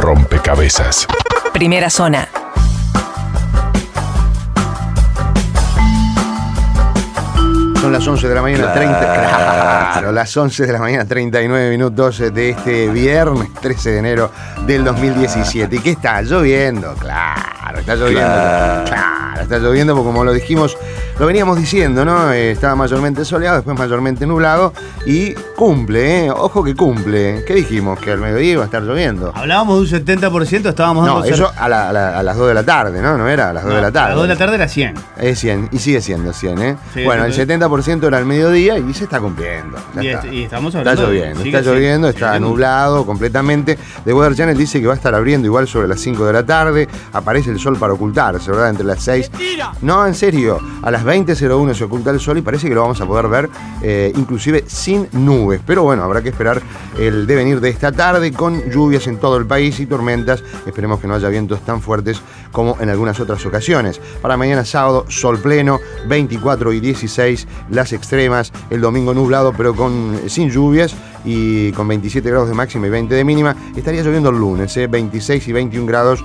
rompecabezas. Primera zona. Son las 11 de la mañana, claro, las 11 de la mañana, 39 minutos de este viernes 13 de enero del 2017. ¿Y qué está? Lloviendo, claro, está lloviendo. Claro, está lloviendo porque, como lo dijimos, lo veníamos diciendo, ¿no? Estaba mayormente soleado, después mayormente nublado y cumple, ¿eh? Ojo que cumple. ¿Qué dijimos? Que al mediodía iba a estar lloviendo. Hablábamos de un 70%, estábamos dando... No, eso a las 2 de la tarde, ¿no? No era a las 2 de la tarde. A las 2 de la tarde era 100. Es 100, y sigue siendo 100, ¿eh? Sí, bueno, el entonces... 70% era al mediodía y se está cumpliendo. Y estamos hablando... Está lloviendo, está nublado completamente. The Weather Channel dice que va a estar abriendo igual sobre las 5 de la tarde. Aparece el sol para ocultarse, ¿verdad? Entre las 6... ¡Mentira! No, en serio. A las 20:01 se oculta el sol y parece que lo vamos a poder ver inclusive sin nubes. Pero bueno, habrá que esperar el devenir de esta tarde con lluvias en todo el país y tormentas. Esperemos que no haya vientos tan fuertes como en algunas otras ocasiones. Para mañana sábado, sol pleno, 24 y 16 las extremas. El domingo nublado pero sin lluvias y con 27 grados de máxima y 20 de mínima. Estaría lloviendo el lunes, 26 y 21 grados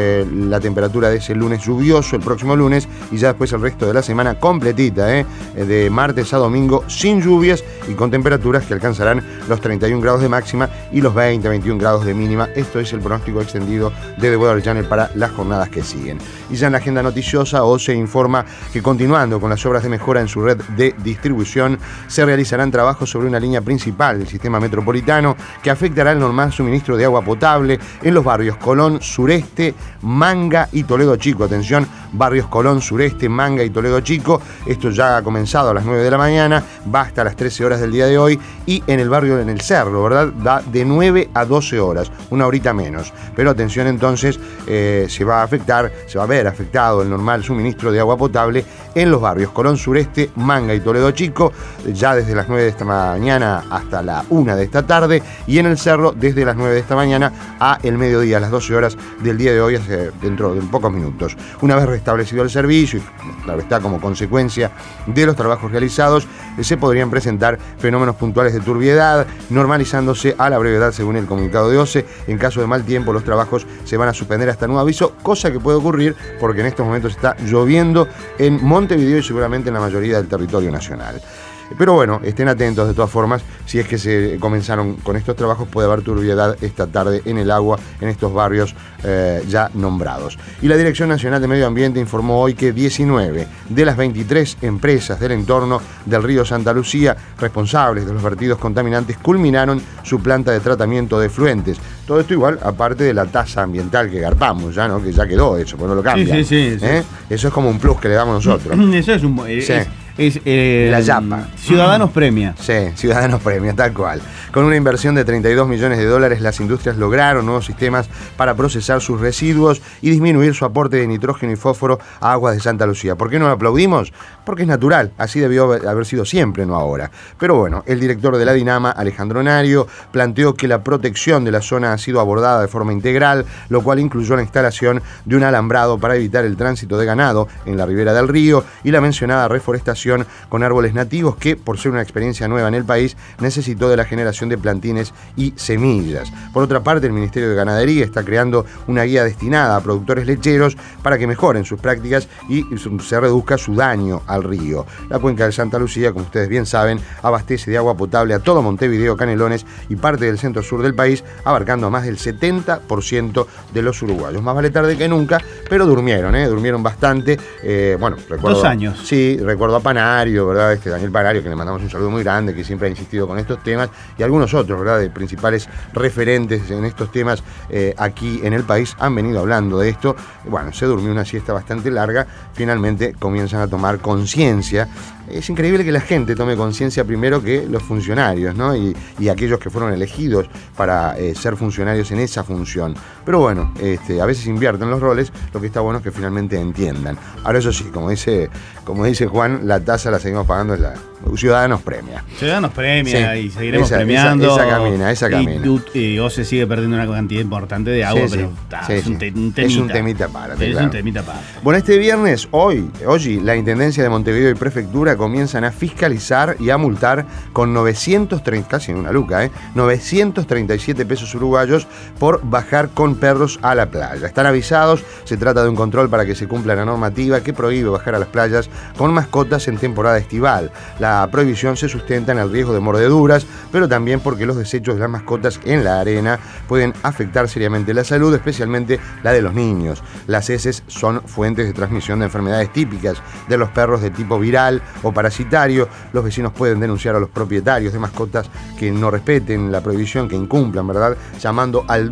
la temperatura de ese lunes lluvioso, el próximo lunes, y ya después el resto de la semana completita, de martes a domingo sin lluvias y con temperaturas que alcanzarán los 31 grados de máxima y los 21 grados de mínima. Esto es el pronóstico extendido de The Weather Channel para las jornadas que siguen. Y ya en la agenda noticiosa, OCE informa que, continuando con las obras de mejora en su red de distribución, se realizarán trabajos sobre una línea principal del sistema metropolitano que afectará el normal suministro de agua potable en los barrios Colón, Sureste, Manga y Toledo Chico. Atención, barrios Colón, Sureste, Manga y Toledo Chico. Esto ya ha comenzado a las 9 de la mañana, va hasta las 13 horas del día de hoy, y en el barrio, en el Cerro, ¿verdad? Va de 9 a 12 horas, una horita menos. Pero atención, entonces, se va a ver afectado el normal suministro de agua potable en los barrios Colón, Sureste, Manga y Toledo Chico, ya desde las 9 de esta mañana hasta la 1 de esta tarde, y en el Cerro desde las 9 de esta mañana a el mediodía, a las 12 horas del día de hoy, dentro de pocos minutos. Una vez restablecido el servicio, y claro está, como consecuencia de los trabajos realizados, se podrían presentar fenómenos puntuales de turbiedad, normalizándose a la brevedad según el comunicado de OCE. En caso de mal tiempo, los trabajos se van a suspender hasta nuevo aviso, cosa que puede ocurrir porque en estos momentos está lloviendo en Montevideo y seguramente en la mayoría del territorio nacional. Pero bueno, estén atentos de todas formas, si es que se comenzaron con estos trabajos, puede haber turbiedad esta tarde en el agua en estos barrios ya nombrados. Y la Dirección Nacional de Medio Ambiente informó hoy que 19 de las 23 empresas del entorno del río Santa Lucía, responsables de los vertidos contaminantes, culminaron su planta de tratamiento de efluentes. Todo esto igual, aparte de la tasa ambiental que garpamos, ya, ¿no? Que ya quedó eso, pues no lo cambian. Sí. Eso es como un plus que le damos nosotros. Eso es un... la Yapa. Ciudadanos Premia. Sí, Ciudadanos Premia, tal cual. Con una inversión de $32 millones, las industrias lograron nuevos sistemas para procesar sus residuos y disminuir su aporte de nitrógeno y fósforo a aguas de Santa Lucía. ¿Por qué no lo aplaudimos? Porque es natural, así debió haber sido siempre, no ahora. Pero bueno, el director de la Dinama, Alejandro Nario, planteó que la protección de la zona ha sido abordada de forma integral, lo cual incluyó la instalación de un alambrado para evitar el tránsito de ganado en la ribera del río y la mencionada reforestación con árboles nativos que, por ser una experiencia nueva en el país, necesitó de la generación de plantines y semillas. Por otra parte, el Ministerio de Ganadería está creando una guía destinada a productores lecheros para que mejoren sus prácticas y se reduzca su daño al río. La cuenca de Santa Lucía, como ustedes bien saben, abastece de agua potable a todo Montevideo, Canelones y parte del centro-sur del país, abarcando a más del 70% de los uruguayos. Más vale tarde que nunca, pero durmieron bastante. Recuerdo... 2 años. Sí, recuerdo a Panario, ¿verdad? Daniel Panario, que le mandamos un saludo muy grande, que siempre ha insistido con estos temas, y algunos otros, ¿verdad?, de principales referentes en estos temas aquí en el país han venido hablando de esto. Bueno, se durmió una siesta bastante larga, finalmente comienzan a tomar conciencia. Es increíble que la gente tome conciencia primero que los funcionarios, ¿no? Y aquellos que fueron elegidos para ser funcionarios en esa función. Pero bueno, a veces invierten los roles, lo que está bueno es que finalmente entiendan. Ahora, eso sí, como dice Juan, la tasa la seguimos pagando, es Ciudadanos premia. Ciudadanos premia Sí. y seguiremos Esa premiando. Esa camina. Y OCE sigue perdiendo una cantidad importante de agua, Sí, pero sí. es Sí, un sí. temita. Es un temita aparte, Es claro. un temita aparte. Bueno, este viernes, hoy, la Intendencia de Montevideo y Prefectura comienzan a fiscalizar y a multar con 930, casi una luca, 937 pesos uruguayos por bajar con perros a la playa. Están avisados, se trata de un control para que se cumpla la normativa que prohíbe bajar a las playas con mascotas en temporada estival. La prohibición se sustenta en el riesgo de mordeduras, pero también porque los desechos de las mascotas en la arena pueden afectar seriamente la salud, especialmente la de los niños. Las heces son fuentes de transmisión de enfermedades típicas de los perros de tipo viral o parasitario. Los vecinos pueden denunciar a los propietarios de mascotas que no respeten la prohibición, que incumplan, ¿verdad? Llamando al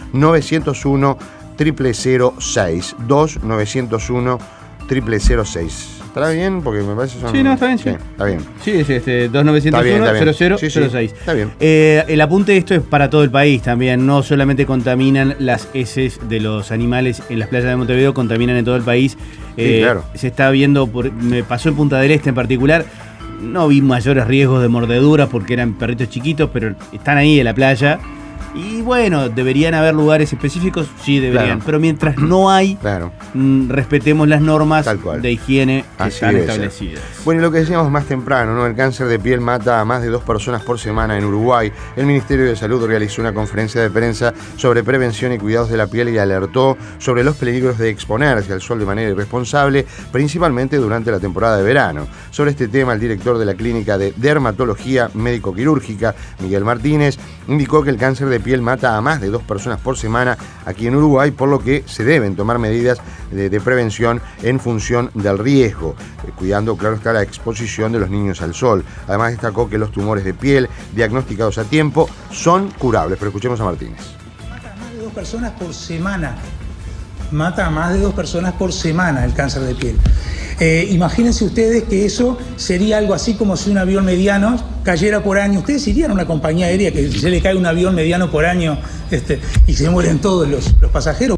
2-901-0006. 2-901-0006. ¿Estará bien? Porque me parece que son... Sí, no, está bien, sí. Está bien. Sí, es 2901-0006. Sí, está bien. El apunte de esto es para todo el país también. No solamente contaminan las heces de los animales en las playas de Montevideo, contaminan en todo el país. Sí, claro. Se está viendo, me pasó en Punta del Este en particular. No vi mayores riesgos de mordeduras porque eran perritos chiquitos, pero están ahí en la playa. Y bueno, ¿deberían haber lugares específicos? Sí, deberían. Claro. Pero mientras no hay, respetemos las normas de higiene que están establecidas. Bueno, y lo que decíamos más temprano, ¿no? El cáncer de piel mata a más de 2 personas por semana en Uruguay. El Ministerio de Salud realizó una conferencia de prensa sobre prevención y cuidados de la piel y alertó sobre los peligros de exponerse al sol de manera irresponsable, principalmente durante la temporada de verano. Sobre este tema, el director de la Clínica de Dermatología Médico-Quirúrgica, Miguel Martínez, indicó que el cáncer de piel mata a más de 2 personas por semana aquí en Uruguay, por lo que se deben tomar medidas de prevención en función del riesgo, cuidando, claro está, la exposición de los niños al sol. Además destacó que los tumores de piel diagnosticados a tiempo son curables. Pero escuchemos a Martínez. Mata a más de 2 personas por semana. Mata a más de 2 personas por semana el cáncer de piel. Imagínense ustedes que eso sería algo así como si un avión mediano cayera por año. ¿Ustedes irían a una compañía aérea que se le cae un avión mediano por año y se mueren todos los pasajeros?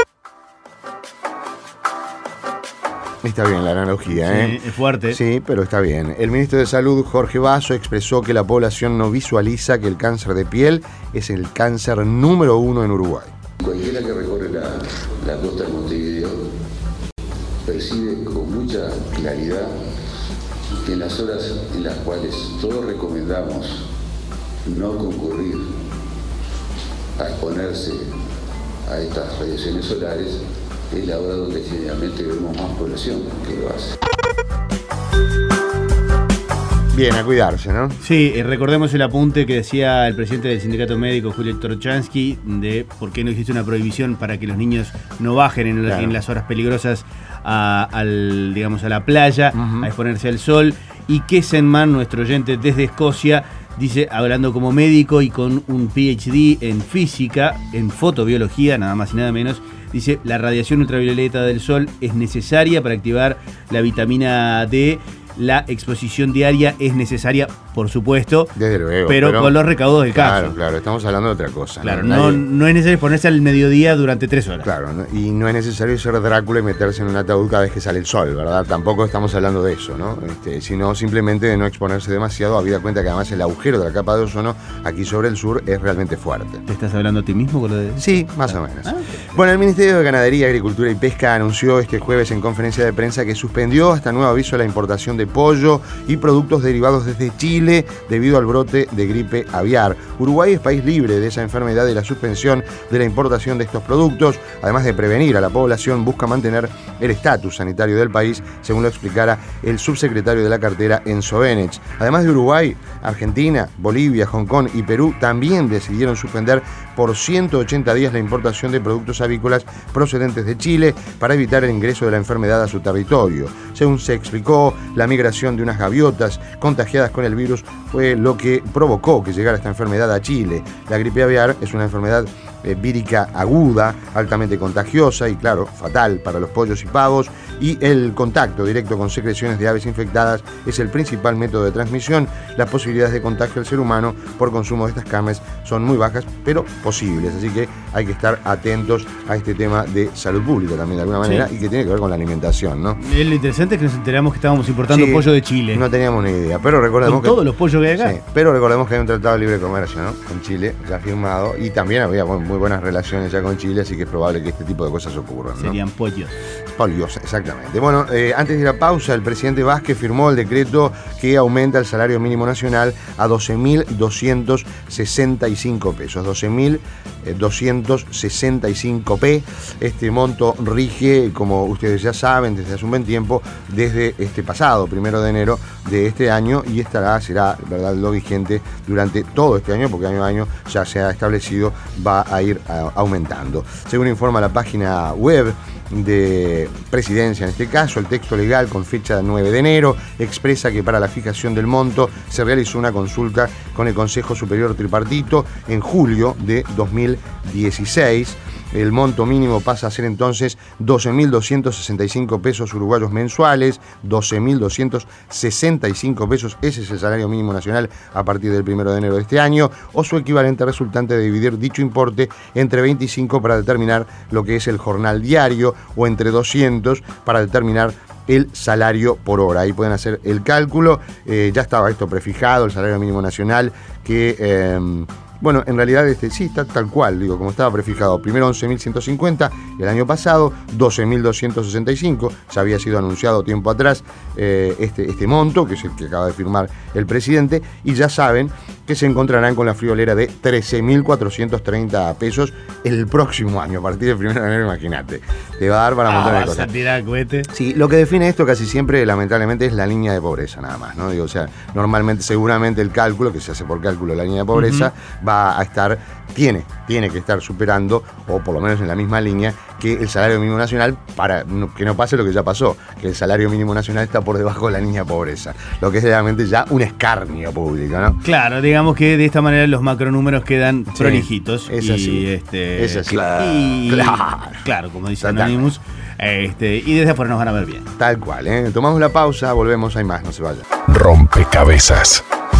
Está bien la analogía, ¿eh? Sí, es fuerte. Sí, pero está bien. El ministro de Salud, Jorge Basso, expresó que la población no visualiza que el cáncer de piel es el cáncer número 1 en Uruguay. Cualquiera que recorre la costa de Montevideo percibe con mucha claridad que en las horas en las cuales todos recomendamos no concurrir a exponerse a estas radiaciones solares, es la hora donde generalmente vemos más población que lo hace. Bien, a cuidarse, ¿no? Sí, recordemos el apunte que decía el presidente del sindicato médico, Julio Torchansky, de por qué no existe una prohibición para que los niños no bajen en las horas peligrosas a la playa, a exponerse al sol. Y Kessenman, nuestro oyente desde Escocia, dice, hablando como médico y con un PhD en física, en fotobiología, nada más y nada menos, dice, la radiación ultravioleta del sol es necesaria para activar la vitamina D. La exposición diaria es necesaria, por supuesto, desde luego, pero con los recaudos del caso. Claro, estamos hablando de otra cosa. Claro, no es necesario ponerse al mediodía durante 3 horas. Claro, y no es necesario ser Drácula y meterse en un ataúd cada vez que sale el sol, ¿verdad? Tampoco estamos hablando de eso, ¿no? Sino simplemente de no exponerse demasiado, habida cuenta que además el agujero de la capa de ozono aquí sobre el sur es realmente fuerte. ¿Te estás hablando a ti mismo con lo de...? Sí, más o menos. Bueno, el Ministerio de Ganadería, Agricultura y Pesca anunció este jueves en conferencia de prensa que suspendió hasta nuevo aviso la importación de pollo y productos derivados desde Chile debido al brote de gripe aviar. Uruguay es país libre de esa enfermedad y la suspensión de la importación de estos productos, además de prevenir a la población, busca mantener el estatus sanitario del país, según lo explicara el subsecretario de la cartera Enzo Benech. Además de Uruguay, Argentina, Bolivia, Hong Kong y Perú también decidieron suspender por 180 días la importación de productos avícolas procedentes de Chile para evitar el ingreso de la enfermedad a su territorio. Según se explicó, la migración de unas gaviotas contagiadas con el virus fue lo que provocó que llegara esta enfermedad a Chile. La gripe aviar es una enfermedad vírica aguda, altamente contagiosa y, claro, fatal para los pollos y pavos. Y el contacto directo con secreciones de aves infectadas es el principal método de transmisión. Las posibilidades de contagio al ser humano por consumo de estas carnes son muy bajas, pero posibles. Así que hay que estar atentos a este tema de salud pública también, de alguna manera, y que tiene que ver con la alimentación, ¿no? Lo interesante es que nos enteramos que estábamos importando pollo de Chile. No teníamos ni idea, pero recordemos con todos los pollos que hay acá. Sí, pero recordemos que hay un tratado de libre comercio, ¿no? Con Chile, ya firmado, y también había muy buenas relaciones ya con Chile, así que es probable que este tipo de cosas ocurran, ¿no? Serían pollos. Pollos, exactamente. Bueno, antes de ir a pausa, el presidente Vázquez firmó el decreto que aumenta el salario mínimo nacional a 12.265 pesos. 12.265 p. Este monto rige, como ustedes ya saben, desde hace un buen tiempo, desde este pasado 1 de enero de este año, y será, ¿verdad?, lo vigente durante todo este año, porque año a año ya se ha establecido, va a ir aumentando. Según informa la página web de Presidencia, en este caso, el texto legal con fecha 9 de enero expresa que para la fijación del monto se realizó una consulta con el Consejo Superior Tripartito en julio de 2016. El monto mínimo pasa a ser entonces 12.265 pesos uruguayos mensuales, 12.265 pesos, ese es el salario mínimo nacional a partir del 1 de enero de este año, o su equivalente resultante de dividir dicho importe entre 25 para determinar lo que es el jornal diario, o entre 200 para determinar el salario por hora. Ahí pueden hacer el cálculo. Ya estaba esto prefijado, el salario mínimo nacional, que bueno, en realidad sí, está tal cual, digo, como estaba prefijado. Primero 11.150 el año pasado, 12.265, ya había sido anunciado tiempo atrás este monto, que es el que acaba de firmar el presidente, y ya saben que se encontrarán con la friolera de 13.430 pesos el próximo año, a partir del 1 de enero, imagínate. Te va a dar para un montón de cosas. ¿Vas a tirar cohete? Sí, lo que define esto casi siempre, lamentablemente, es la línea de pobreza, nada más, ¿no? Digo, o sea, normalmente, seguramente el cálculo, que se hace por cálculo de la línea de pobreza, va a estar, tiene que estar superando, o por lo menos en la misma línea, que el salario mínimo nacional, para que no pase lo que ya pasó, que el salario mínimo nacional está por debajo de la línea de pobreza, lo que es realmente ya un escarnio público, ¿no? Claro, digamos que de esta manera los macronúmeros quedan prolijitos. Es así. Es así. Claro, como dice Anonymous. Y desde afuera nos van a ver bien. Tal cual, ¿eh? Tomamos la pausa, volvemos, hay más, no se vayan. Rompecabezas.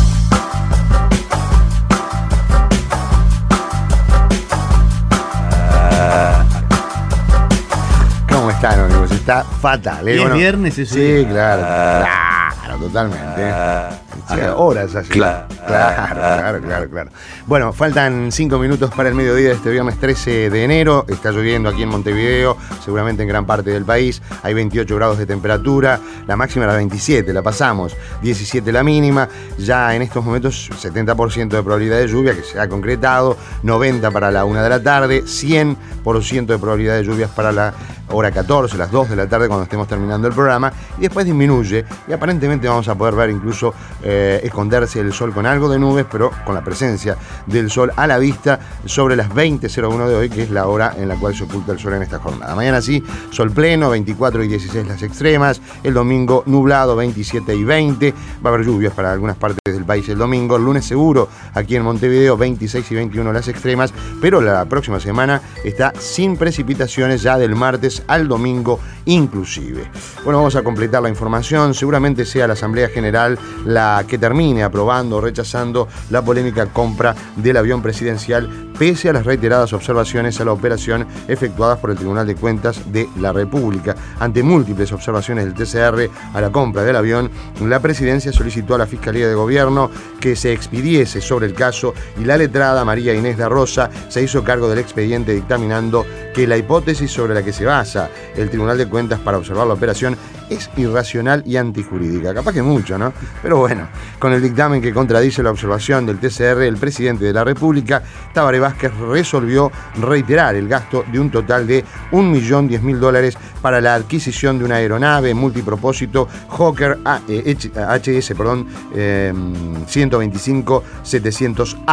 ¿Cómo está, Anonymous? Está fatal, ¿eh? ¿Y es viernes eso? Sí, claro, totalmente. Horas así. Claro. Bueno, faltan 5 minutos para el mediodía de este viernes 13 de enero. Está lloviendo aquí en Montevideo, seguramente en gran parte del país. Hay 28 grados de temperatura. La máxima era 27, la pasamos. 17 la mínima. Ya en estos momentos 70% de probabilidad de lluvia, que se ha concretado. 90 para la 1 de la tarde. 100% de probabilidad de lluvias para la hora 14, las 2 de la tarde, cuando estemos terminando el programa. Y después disminuye. Y aparentemente vamos a poder ver incluso esconderse el sol con algo de nubes, pero con la presencia del sol a la vista sobre las 20:01 de hoy, que es la hora en la cual se oculta el sol en esta jornada. Mañana sí, sol pleno, 24 y 16 las extremas. El domingo nublado, 27 y 20. Va a haber lluvias para algunas partes del país el domingo. El lunes seguro, aquí en Montevideo, 26 y 21 las extremas. Pero la próxima semana está sin precipitaciones, ya del martes al domingo inclusive. Bueno, vamos a completar la información. Seguramente sea la Asamblea General la que termine aprobando o rechazando la polémica compra del avión presidencial, pese a las reiteradas observaciones a la operación efectuadas por el Tribunal de Cuentas de la República. Ante múltiples observaciones del TCR a la compra del avión, la Presidencia solicitó a la Fiscalía de Gobierno que se expidiese sobre el caso, y la letrada María Inés da Rosa se hizo cargo del expediente, dictaminando que la hipótesis sobre la que se basa el Tribunal de Cuentas para observar la operación es irracional y antijurídica. Capaz que mucho, ¿no? Pero bueno, con el dictamen que contradice la observación del TCR, el presidente de la República, Tabaré Vázquez, resolvió reiterar el gasto de un total de $1.010.000 para la adquisición de una aeronave multipropósito Hawker HS 125-700A.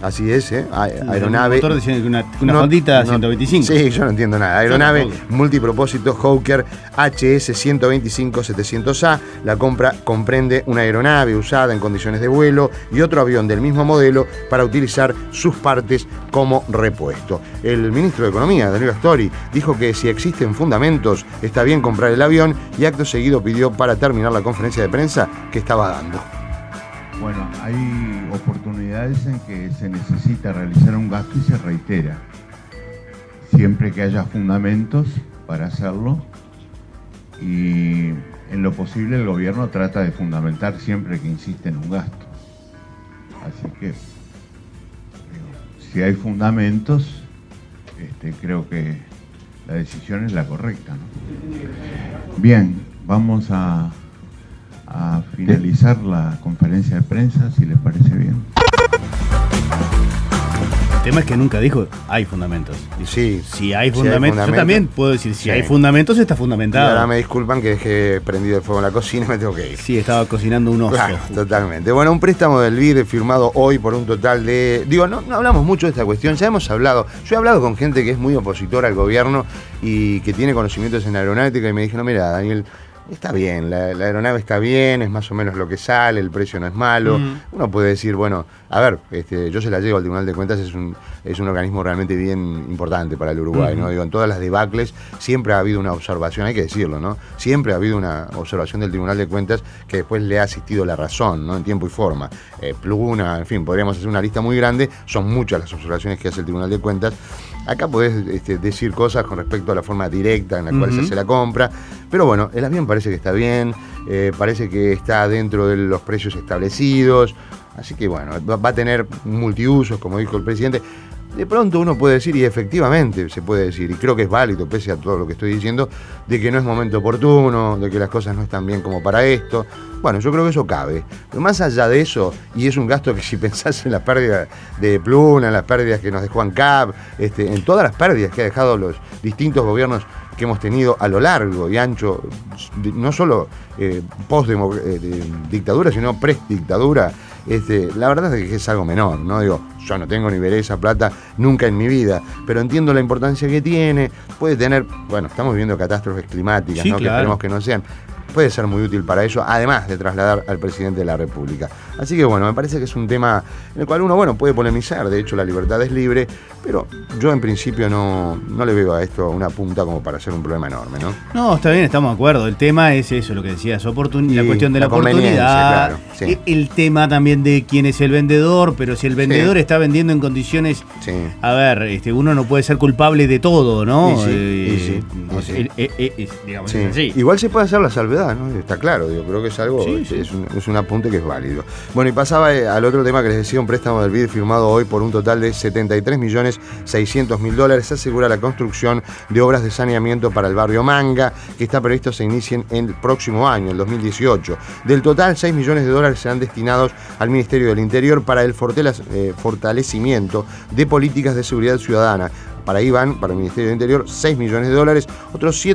Así es, aeronave. El motor decía que una Hondita 125. Sí, yo no entiendo nada. Aeronave multipropósito Hawker HS-125-700A. La compra comprende una aeronave usada en condiciones de vuelo y otro avión del mismo modelo para utilizar sus partes como repuesto. El ministro de Economía, Daniel Astori, dijo que si existen fundamentos, está bien comprar el avión y acto seguido pidió para terminar la conferencia de prensa que estaba dando. Bueno, hay oportunidades en que se necesita realizar un gasto y se reitera. Siempre que haya fundamentos para hacerlo, y en lo posible el gobierno trata de fundamentar siempre que insiste en un gasto. Así que, si hay fundamentos, creo que la decisión es la correcta, ¿no? Bien, vamos a finalizar la conferencia de prensa, si les parece bien. El tema es que nunca dijo hay fundamentos. Dijo, Sí, si hay fundamentos. Yo también puedo decir, si hay fundamentos, está fundamentado. Y ahora me disculpan que dejé prendido el fuego en la cocina y me tengo que ir. Sí, estaba cocinando un oso. Claro, totalmente. Bueno, un préstamo del BID firmado hoy por un total de... no hablamos mucho de esta cuestión, ya hemos hablado. Yo he hablado con gente que es muy opositora al gobierno y que tiene conocimientos en aeronáutica y me dijeron, mira, Daniel, está bien, la aeronave está bien, es más o menos lo que sale, el precio no es malo. Uno puede decir, bueno, a ver, yo se la llevo al Tribunal de Cuentas, es un organismo realmente bien importante para el Uruguay, ¿no? Digo, en todas las debacles siempre ha habido una observación, hay que decirlo, ¿no? Siempre ha habido una observación del Tribunal de Cuentas que después le ha asistido la razón, ¿no? En tiempo y forma. Pluguna, en fin, podríamos hacer una lista muy grande, son muchas las observaciones que hace el Tribunal de Cuentas. Acá podés decir cosas con respecto a la forma directa en la cual se hace la compra, pero bueno, el avión parece que está bien, parece que está dentro de los precios establecidos, así que bueno, va a tener multiusos, como dijo el presidente. De pronto uno puede decir, y efectivamente se puede decir, y creo que es válido, pese a todo lo que estoy diciendo, de que no es momento oportuno, de que las cosas no están bien como para esto. Bueno, yo creo que eso cabe. Pero más allá de eso, y es un gasto que si pensás en las pérdidas de Pluna, en las pérdidas que nos dejó ANCAP, en todas las pérdidas que ha dejado los distintos gobiernos que hemos tenido a lo largo y ancho, no solo post-dictadura, sino pre-dictadura, la verdad es que es algo menor, ¿no? Digo, yo no tengo ni veré esa plata nunca en mi vida, pero entiendo la importancia que tiene, puede tener, bueno, estamos viviendo catástrofes climáticas, sí, ¿no? Claro. Que esperemos que no sean. Puede ser muy útil para eso, además de trasladar al presidente de la República. Así que bueno, me parece que es un tema en el cual uno, bueno, puede polemizar, de hecho la libertad es libre, pero yo en principio no le veo a esto una punta como para hacer un problema enorme, ¿no? No, está bien, estamos de acuerdo. El tema es eso, lo que decías, la cuestión de la conveniencia, oportunidad, claro, sí. El tema también de quién es el vendedor, pero si el vendedor está vendiendo en condiciones, a ver, uno no puede ser culpable de todo, ¿no? Digamos, es así. Igual se puede hacer la salvedad, ¿no? Está claro, yo creo que es algo, es un apunte que es válido. Bueno, y pasaba al otro tema que les decía, un préstamo del BID firmado hoy por un total de $73.600.000 asegura la construcción de obras de saneamiento para el barrio Manga, que está previsto se inicien en el próximo año, el 2018. Del total, $6 millones serán destinados al Ministerio del Interior para el fortalecimiento de políticas de seguridad ciudadana. Para ahí van, para el Ministerio del Interior, $6 millones, otros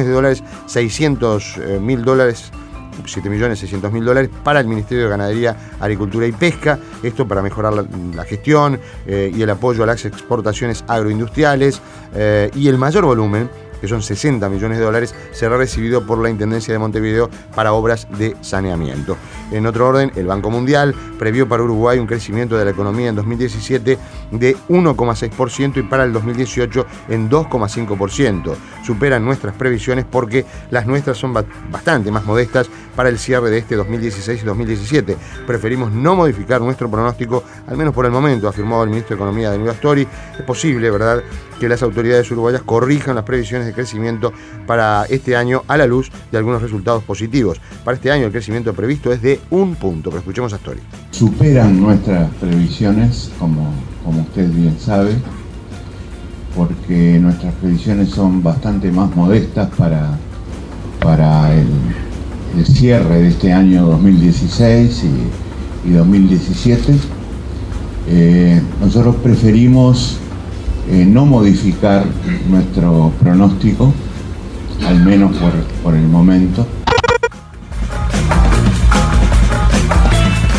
$7.600.000 para el Ministerio de Ganadería, Agricultura y Pesca, esto para mejorar la gestión y el apoyo a las exportaciones agroindustriales, y el mayor volumen, que son $60 millones, será recibido por la Intendencia de Montevideo para obras de saneamiento. En otro orden, el Banco Mundial previó para Uruguay un crecimiento de la economía en 2017 de 1,6% y para el 2018 en 2,5%. Superan nuestras previsiones porque las nuestras son bastante más modestas para el cierre de este 2016 y 2017. Preferimos no modificar nuestro pronóstico, al menos por el momento, afirmó el ministro de Economía, Daniel Astori. Es posible, ¿verdad?, que las autoridades uruguayas corrijan las previsiones de crecimiento para este año a la luz de algunos resultados positivos. Para este año el crecimiento previsto es de 1 punto, pero escuchemos a Astori. Superan nuestras previsiones, como usted bien sabe, porque nuestras previsiones son bastante más modestas para el cierre de este año 2016 y 2017. Nosotros preferimos no modificar nuestro pronóstico, al menos por el momento.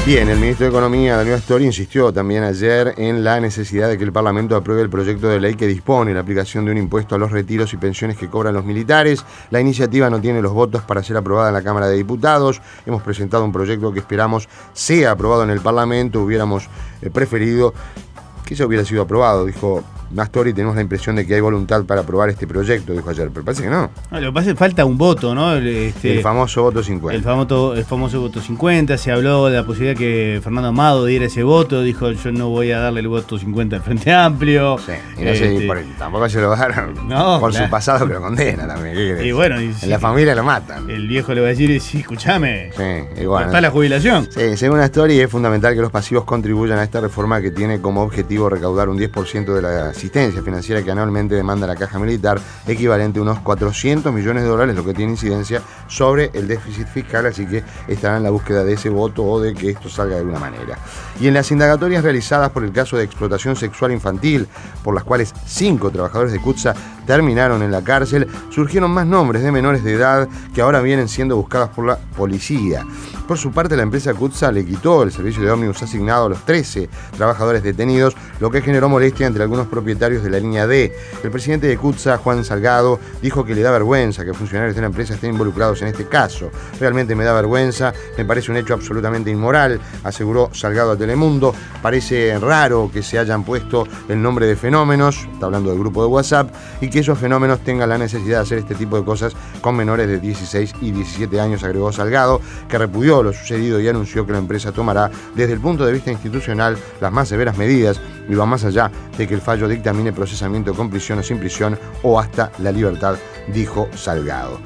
Bien, el ministro de Economía, Daniel Astori, insistió también ayer en la necesidad de que el Parlamento apruebe el proyecto de ley que dispone la aplicación de un impuesto a los retiros y pensiones que cobran los militares. La iniciativa no tiene los votos para ser aprobada en la Cámara de Diputados. Hemos presentado un proyecto que esperamos sea aprobado en el Parlamento. Hubiéramos preferido que se hubiera sido aprobado, dijo Astori. Tenemos la impresión de que hay voluntad para aprobar este proyecto, dijo ayer, pero parece que no. No, lo que pasa es que falta un voto, ¿no? El famoso voto 50. El famoso voto 50. Se habló de la posibilidad que Fernando Amado diera ese voto. Dijo, yo no voy a darle el voto 50 al Frente Amplio. Sí, y no sé, tampoco se lo dar por su pasado, que lo condena también. ¿Qué querés? Y bueno, en la familia lo matan. El viejo le va a decir, sí, escúchame, sí, igual, está la jubilación. Sí, según Astori, es fundamental que los pasivos contribuyan a esta reforma que tiene como objetivo recaudar un 10% de la asistencia financiera que anualmente demanda la caja militar, equivalente a unos $400 millones, lo que tiene incidencia sobre el déficit fiscal, así que estará en la búsqueda de ese voto o de que esto salga de alguna manera. Y en las indagatorias realizadas por el caso de explotación sexual infantil, por las cuales 5 trabajadores de CUTSA terminaron en la cárcel, surgieron más nombres de menores de edad que ahora vienen siendo buscadas por la policía. Por su parte, la empresa CUTSA le quitó el servicio de ómnibus asignado a los 13 trabajadores detenidos, lo que generó molestia entre algunos propietarios de la línea D. El presidente de CUTSA, Juan Salgado, dijo que le da vergüenza que funcionarios de la empresa estén involucrados en este caso. Realmente me da vergüenza, me parece un hecho absolutamente inmoral, aseguró Salgado a Telemundo. Parece raro que se hayan puesto el nombre de fenómenos, está hablando del grupo de WhatsApp, y que esos fenómenos tengan la necesidad de hacer este tipo de cosas con menores de 16 y 17 años, agregó Salgado, que repudió lo sucedido y anunció que la empresa tomará desde el punto de vista institucional las más severas medidas y va más allá de que el fallo dictamine procesamiento con prisión o sin prisión o hasta la libertad, dijo Salgado.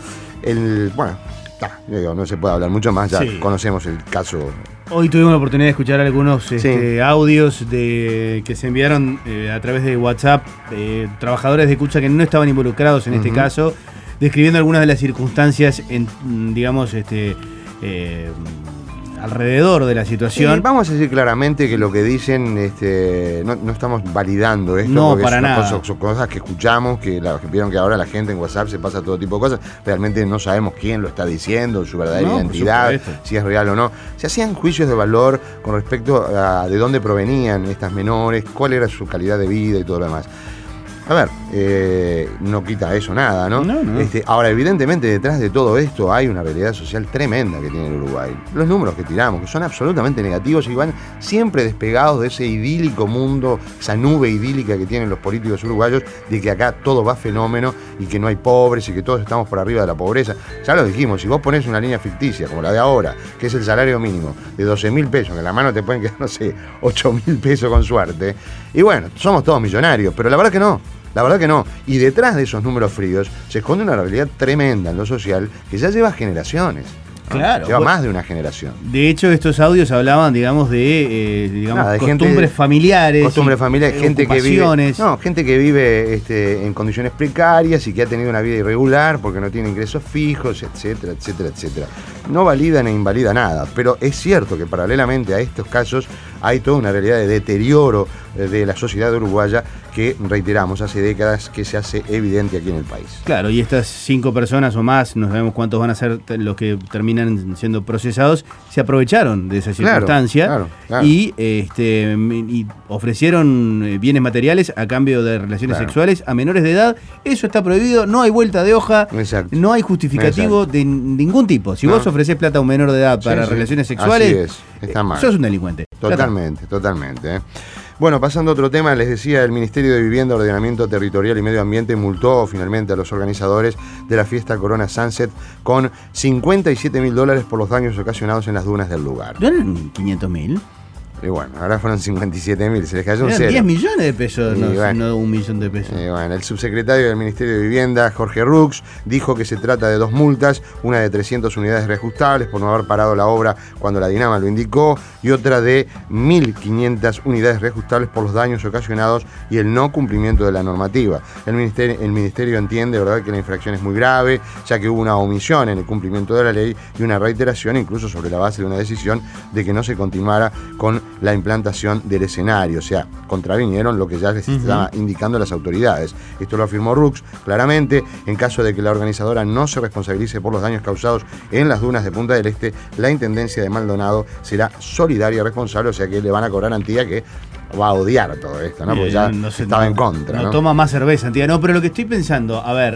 No se puede hablar mucho más, ya conocemos el caso. Hoy tuvimos la oportunidad de escuchar algunos audios que se enviaron a través de WhatsApp, trabajadores de CUTSA que no estaban involucrados en este caso, describiendo algunas de las circunstancias, alrededor de la situación. Vamos a decir claramente que lo que dicen, no estamos validando esto, no, porque para nada. Son cosas que escuchamos, que vieron que ahora la gente en WhatsApp se pasa todo tipo de cosas. Realmente no sabemos quién lo está diciendo, su verdadera identidad, si es real o no. Se hacían juicios de valor con respecto a de dónde provenían estas menores, cuál era su calidad de vida y todo lo demás. A ver, no quita eso nada, ¿no? No. Ahora, evidentemente, detrás de todo esto hay una realidad social tremenda que tiene el Uruguay. Los números que tiramos, que son absolutamente negativos y van siempre despegados de ese idílico mundo, esa nube idílica que tienen los políticos uruguayos, de que acá todo va fenómeno y que no hay pobres y que todos estamos por arriba de la pobreza. Ya lo dijimos, si vos ponés una línea ficticia, como la de ahora, que es el salario mínimo de 12.000 pesos, que en la mano te pueden quedar, 8.000 pesos con suerte, y bueno, somos todos millonarios, pero la verdad que no. La verdad que no. Y detrás de esos números fríos se esconde una realidad tremenda en lo social que ya lleva generaciones. Claro. Lleva más de una generación. De hecho, estos audios hablaban, de costumbres familiares. Costumbres familiares, gente que vive en condiciones precarias y que ha tenido una vida irregular porque no tiene ingresos fijos, etcétera, etcétera, etcétera. No valida ni invalida nada, pero es cierto que paralelamente a estos casos hay toda una realidad de deterioro de la sociedad uruguaya que, reiteramos, hace décadas que se hace evidente aquí en el país. Claro, y estas 5 personas o más, no sabemos cuántos van a ser los que terminan siendo procesados, se aprovecharon de esa circunstancia. Claro. Y ofrecieron bienes materiales a cambio de relaciones sexuales a menores de edad. Eso está prohibido, no hay vuelta de hoja. Exacto. No hay justificativo de ningún tipo. Si vos ofrecés plata a un menor de edad para relaciones sexuales, así es. Está mal. Sos un delincuente. Totalmente. Bueno, pasando a otro tema, les decía, el Ministerio de Vivienda, Ordenamiento Territorial y Medio Ambiente multó finalmente a los organizadores de la fiesta Corona Sunset con $57.000 por los daños ocasionados en las dunas del lugar. ¿No eran 500.000? Y bueno, ahora fueron 57.000, se les cayó un cero. 10 millones de pesos, no 1 millón de pesos. Bueno, el subsecretario del Ministerio de Vivienda, Jorge Rux, dijo que se trata de 2 multas, una de 300 unidades reajustables por no haber parado la obra cuando la Dinama lo indicó, y otra de 1.500 unidades reajustables por los daños ocasionados y el no cumplimiento de la normativa. El ministerio entiende, ¿verdad?, que la infracción es muy grave, ya que hubo una omisión en el cumplimiento de la ley y una reiteración, incluso sobre la base de una decisión de que no se continuara con la implantación del escenario, o sea, contravinieron lo que ya les estaba indicando las autoridades. Esto lo afirmó Rux claramente. En caso de que la organizadora no se responsabilice por los daños causados en las dunas de Punta del Este, la Intendencia de Maldonado será solidaria y responsable, o sea que le van a cobrar a Antía, que va a odiar todo esto, ¿no? Porque ya estaba en contra, ¿no? No toma más cerveza, Antía. No, pero lo que estoy pensando, a ver,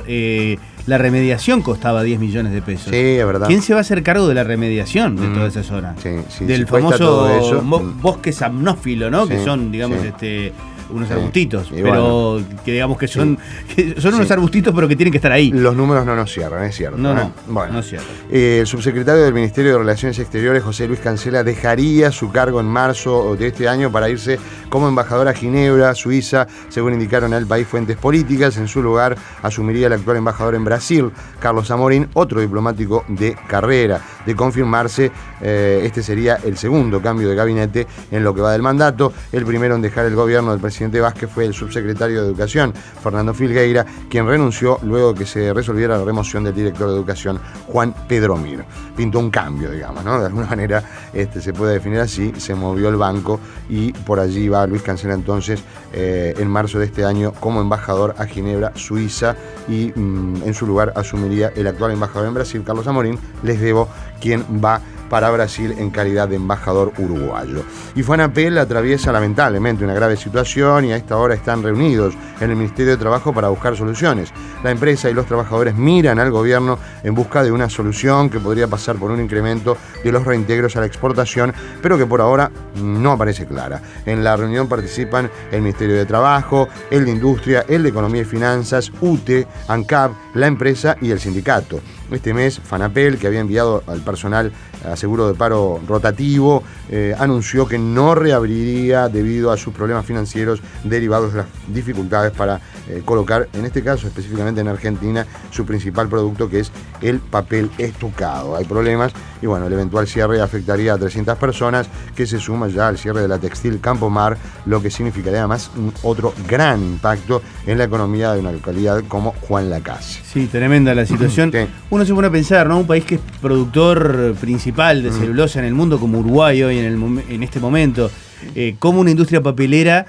la remediación costaba 10 millones de pesos. Sí, es verdad. ¿Quién se va a hacer cargo de la remediación de toda esa zona? Sí, del famoso bosque samnófilo, ¿no? Sí, que son, digamos, unos arbustitos, pero bueno, que digamos que son unos arbustitos, pero que tienen que estar ahí. Los números no nos cierran, es cierto. No cierran. El subsecretario del Ministerio de Relaciones Exteriores, José Luis Cancela, dejaría su cargo en marzo de este año para irse como embajador a Ginebra, Suiza, según indicaron al país fuentes políticas. En su lugar asumiría el actual embajador en Brasil, Carlos Amorim, otro diplomático de carrera. De confirmarse, este sería el segundo cambio de gabinete en lo que va del mandato. El primero en dejar el gobierno del presidente Vázquez fue el subsecretario de Educación, Fernando Filgueira, quien renunció luego de que se resolviera la remoción del director de Educación, Juan Pedro Mir. Pintó un cambio, digamos, ¿no? De alguna manera se puede definir así. Se movió el banco y por allí va Luis Cancela entonces en marzo de este año como embajador a Ginebra, Suiza, y en su lugar asumiría el actual embajador en Brasil, Carlos Amorim. Les debo quien va para Brasil en calidad de embajador uruguayo. Y FANAPEL atraviesa lamentablemente una grave situación y a esta hora están reunidos en el Ministerio de Trabajo para buscar soluciones. La empresa y los trabajadores miran al gobierno en busca de una solución que podría pasar por un incremento de los reintegros a la exportación, pero que por ahora no aparece clara. En la reunión participan el Ministerio de Trabajo, el de Industria, el de Economía y Finanzas, UTE, ANCAP, la empresa y el sindicato. Este mes, FANAPEL, que había enviado al personal a seguro de paro rotativo, anunció que no reabriría debido a sus problemas financieros derivados de las dificultades para colocar, en este caso específicamente en Argentina, su principal producto, que es el papel estucado. Hay problemas y bueno, el eventual cierre afectaría a 300 personas, que se suma ya al cierre de la textil Campomar, lo que significaría además otro gran impacto en la economía de una localidad como Juan Lacase. Sí, tremenda la situación. Sí. Uno se pone a pensar, ¿no? Un país que es productor principal de celulosa en el mundo, como Uruguay hoy en este momento, como una industria papelera,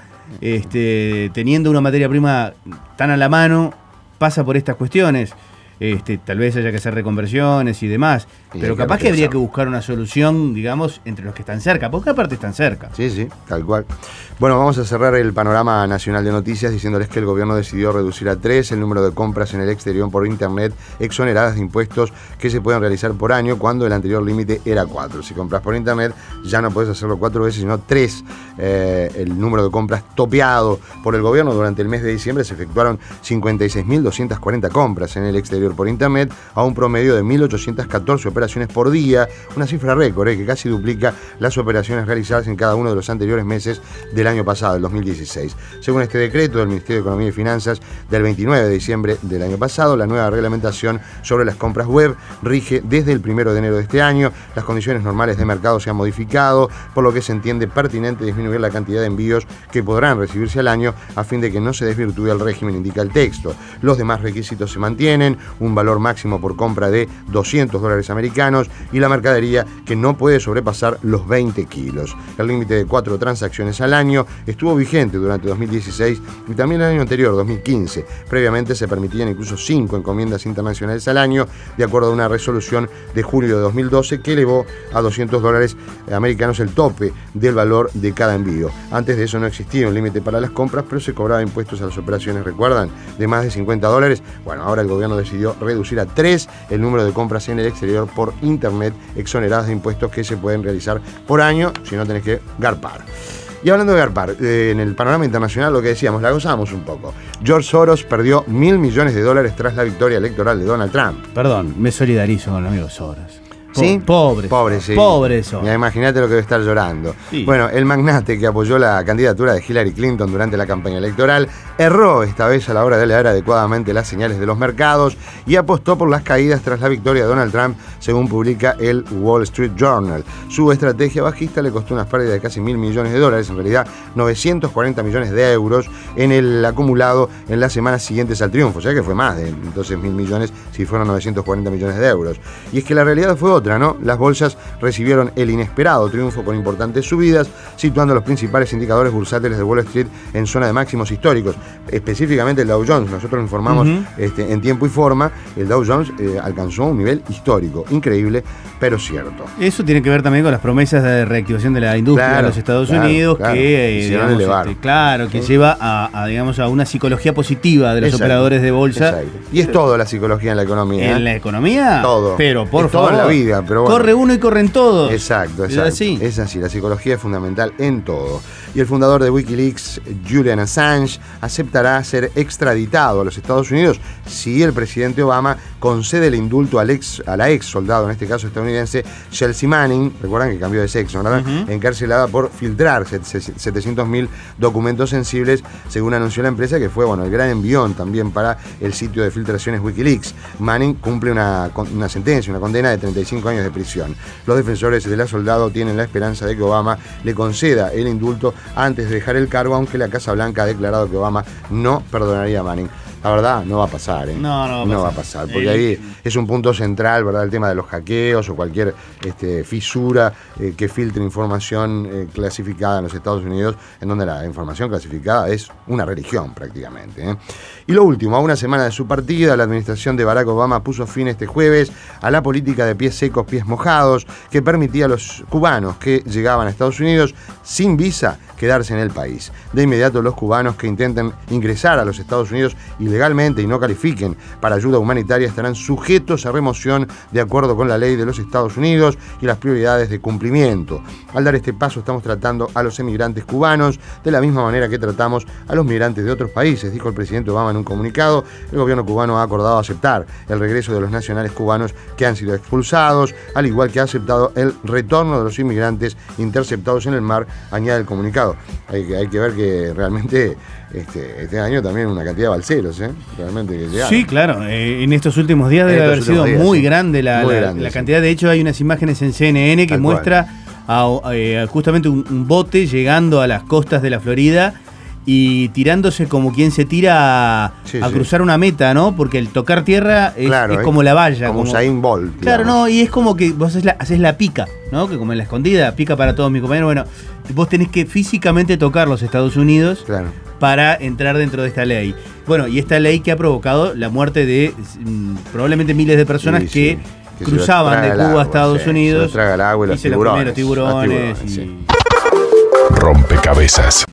teniendo una materia prima tan a la mano, pasa por estas cuestiones. Tal vez haya que hacer reconversiones y demás, pero capaz que habría que buscar una solución, digamos, entre los que están cerca, porque aparte están cerca. Sí, tal cual. Bueno, vamos a cerrar el panorama nacional de noticias diciéndoles que el gobierno decidió reducir a 3 el número de compras en el exterior por internet exoneradas de impuestos que se pueden realizar por año, cuando el anterior límite era 4. Si compras por internet ya no puedes hacerlo 4 veces, sino 3. El número de compras topeado por el gobierno durante el mes de diciembre se efectuaron 56.240 compras en el exterior por internet, a un promedio de 1.814 operaciones por día, una cifra récord que casi duplica las operaciones realizadas en cada uno de los anteriores meses del año pasado, el 2016. Según este decreto del Ministerio de Economía y Finanzas del 29 de diciembre del año pasado, la nueva reglamentación sobre las compras web rige desde el 1 de enero de este año. Las condiciones normales de mercado se han modificado, por lo que se entiende pertinente disminuir la cantidad de envíos que podrán recibirse al año a fin de que no se desvirtúe el régimen, indica el texto. Los demás requisitos se mantienen: un valor máximo por compra de $200 americanos y la mercadería que no puede sobrepasar los 20 kilos. El límite de 4 transacciones al año estuvo vigente durante 2016 y también el año anterior, 2015. Previamente se permitían incluso 5 encomiendas internacionales al año, de acuerdo a una resolución de julio de 2012 que elevó a $200 americanos el tope del valor de cada envío. Antes de eso no existía un límite para las compras, pero se cobraba impuestos a las operaciones, ¿recuerdan?, de más de $50. Bueno, ahora el gobierno decidió reducir a 3 el número de compras en el exterior por internet exoneradas de impuestos que se pueden realizar por año, si no tenés que garpar. Y hablando de garpar, en el panorama internacional, lo que decíamos, la gozamos un poco. George Soros perdió $1.000 millones tras la victoria electoral de Donald Trump. Perdón, me solidarizo con el amigo Soros. ¿Sí? Pobre, sí. Pobre eso. Imagínate lo que debe estar llorando. Sí. Bueno, el magnate que apoyó la candidatura de Hillary Clinton durante la campaña electoral erró esta vez a la hora de leer adecuadamente las señales de los mercados y apostó por las caídas tras la victoria de Donald Trump, según publica el Wall Street Journal. Su estrategia bajista le costó unas pérdidas de casi $1.000 millones, en realidad 940 millones de euros en el acumulado en las semanas siguientes al triunfo, ya que fue más de entonces $1.000 millones si fueron 940 millones de euros. Y es que la realidad fue otra. otra, ¿no? Las bolsas recibieron el inesperado triunfo con importantes subidas, situando los principales indicadores bursátiles de Wall Street en zona de máximos históricos, específicamente el Dow Jones. Nosotros lo informamos en tiempo y forma. El Dow Jones alcanzó un nivel histórico, increíble, pero cierto. Eso tiene que ver también con las promesas de reactivación de la industria de los Estados Unidos, que hicieron elevar. Que lleva a una psicología positiva de los operadores de bolsa. Exacto. Y es todo la psicología en la economía. ¿En la economía? Todo. Pero por es favor. todo en la vida, pero bueno. Corre uno y corren todos. Exacto. Es así. Es así, la psicología es fundamental en todo. Y el fundador de Wikileaks, Julian Assange, aceptará ser extraditado a los Estados Unidos si el presidente Obama concede el indulto a la ex soldado, en este caso estadounidense, Chelsea Manning, recuerdan que cambió de sexo, ¿verdad? Encarcelada por filtrar 700.000 documentos sensibles, según anunció la empresa, que fue el gran envión también para el sitio de filtraciones Wikileaks. Manning cumple una sentencia, una condena de 35 años de prisión. Los defensores de la soldado tienen la esperanza de que Obama le conceda el indulto antes de dejar el cargo, aunque la Casa Blanca ha declarado que Obama no perdonaría a Manning. La verdad, no va a pasar, ¿eh? No va a pasar, porque ahí es un punto central, ¿verdad? El tema de los hackeos o cualquier fisura que filtre información clasificada en los Estados Unidos, en donde la información clasificada es una religión prácticamente, ¿eh? Y lo último, a una semana de su partida, la administración de Barack Obama puso fin este jueves a la política de pies secos, pies mojados, que permitía a los cubanos que llegaban a Estados Unidos sin visa quedarse en el país. De inmediato, los cubanos que intenten ingresar a los Estados Unidos ilegalmente y no califiquen para ayuda humanitaria estarán sujetos a remoción de acuerdo con la ley de los Estados Unidos y las prioridades de cumplimiento. Al dar este paso, estamos tratando a los emigrantes cubanos de la misma manera que tratamos a los migrantes de otros países, dijo el presidente Obama en un comunicado. El gobierno cubano ha acordado aceptar el regreso de los nacionales cubanos que han sido expulsados, al igual que ha aceptado el retorno de los inmigrantes interceptados en el mar, añade el comunicado. Hay que ver que realmente este año también una cantidad de balseros, realmente que llegaron. Sí, claro, en estos últimos días debe haber sido muy grande la cantidad. De hecho, hay unas imágenes en CNN que muestra justamente un bote llegando a las costas de la Florida y tirándose como quien se tira a cruzar una meta, ¿no? Porque el tocar tierra es como la valla. Como Usain Bolt. Claro, no, y es como que vos haces la pica, ¿no? Que como en la escondida, pica para todos mis compañeros. Bueno, vos tenés que físicamente tocar los Estados Unidos para entrar dentro de esta ley. Bueno, y esta ley que ha provocado la muerte de probablemente miles de personas que cruzaban de Cuba a Estados Unidos. Se traga el agua y los tiburones. Rompecabezas.